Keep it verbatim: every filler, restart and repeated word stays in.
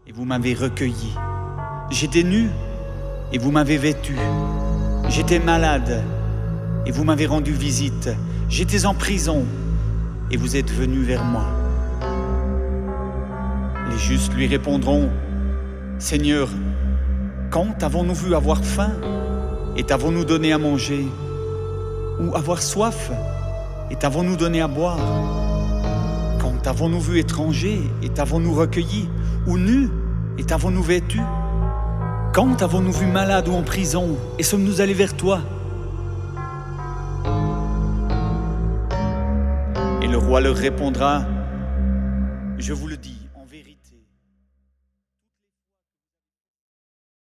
et vous m'avez recueilli. J'étais nu et vous m'avez vêtu. J'étais malade et vous m'avez rendu visite. J'étais en prison et vous êtes venu vers moi. Les justes lui répondront: Seigneur, quand t'avons-nous vu avoir faim et t'avons-nous donné à manger? Ou avoir soif et t'avons-nous donné à boire? Quand t'avons-nous vu étranger et t'avons-nous recueilli? Ou nu et t'avons-nous vêtu? Quand t'avons-nous vu malade ou en prison et sommes-nous allés vers toi? Et le roi leur répondra: Je vous le dis,